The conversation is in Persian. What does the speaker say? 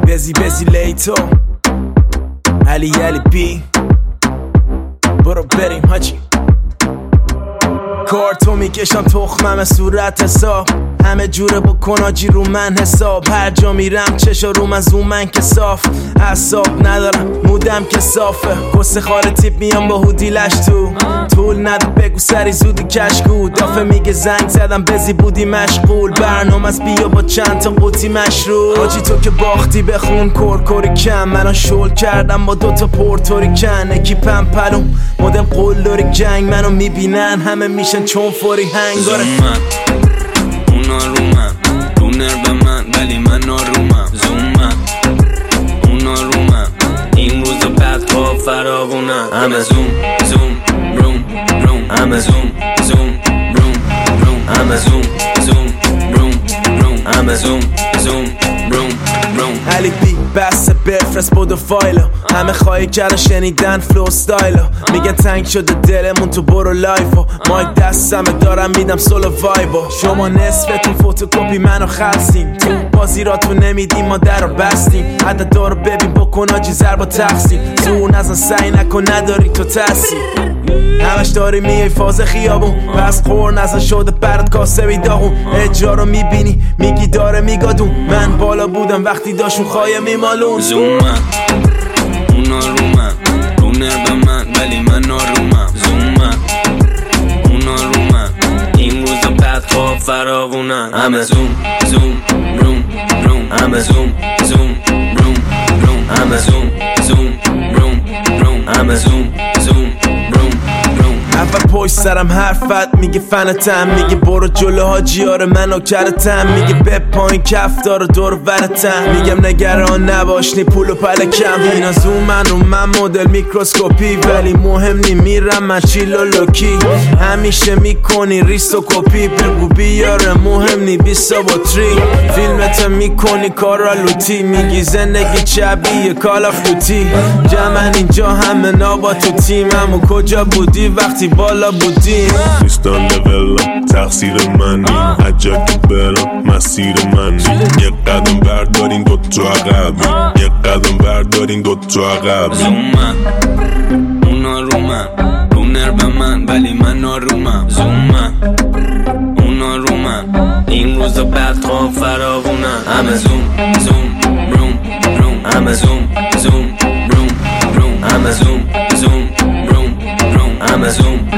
بزی لیتو علی بی برو بریم حاجی. کارتو میکشم تخمم صورت حساب، همه جوره بکن آجی رو من حساب. هر جا میرم چشا رو من زوم من که صاف، حساب ندارم مودم که صافه. کس خال تیپ میام با هودی لش تو طول نده بگو سری زودی کشکو. دافه میگه زنگ زدم بزی بودی مشغول، برنامه از بیا با چند تا قوطی مشروب. آجی تو که باختی بخون کرکوری کم، منو شل کردم با دوتا پورتوری کن. اکیپم پلوم مدل قلدری جنگ، منو میبینن همه میشن چون فوری هنگاره. اونا رو من رو نرو من ولی من آرومم. زومم اونا رو من این روزا بعدها فراوونم. همه زوم روم همه زوم روم همه زوم روم همه زوم روم علی بی بسته بفرست بودو فایلو، همه خواهی کرده شنیدن فلو ستایلو. میگن تنگ شده دلمون تو برو لایفو، مایک دستمه دارم میدم سولو وایبو. شما نصفتون فوتوکوپی منو خلصین، تو بازی را تو نمیدیم ما در رو بستیم. حتی دارو ببین بکن آجی ضربا تقسیم، زور نزن سعی نکن نداری تو تاثیر. همش داری میای فاز خیابون، پس خور نزن شده برات کاسه بی داغون. اجرا رو میبینی میگی داره میگادون، من بالا بودم وقتی داشون خواهی میمالون. زومم اونا رو من رو نرو من ولی من آرومم. زومم اونا رو من این روزا بعدها فراوونن. همه زوم روم همه زوم روم همه زوم روم همه زوم اول پشت سرم حرفت میگه فنتم، میگه برو جلو حاجی آره منو کرتم. میگه به پایین کف داره دور ورتم، میگم نگران نباش نی پول و پلکم. اینا زومن رو من مدل میکروسکوپی، ولی مهم نی میرم من چیل و لوکی. همیشه میکنی ریست و کپی، بگو بیاره مهم نی بیسا با تری. فیلمت میکنی کارا لوتی، میگی زندگی شبیه کال آف دوتی. جمعن اینجا همه نابا تو تیمم و کجا بودی وقتی بالا بودیم. نیستان لولم تقصیر منی، عجب برم مسیر منی. یه قدم بردارین دوتا عقب، یه قدم بردارین دوتا عقب. زومم اونا رو من رو نرو من ولی من آرومم. زومم اونا رو من این روزا بعدها فراوونم. همه زوم روم همه زوم روم همه زوم روم همه زوم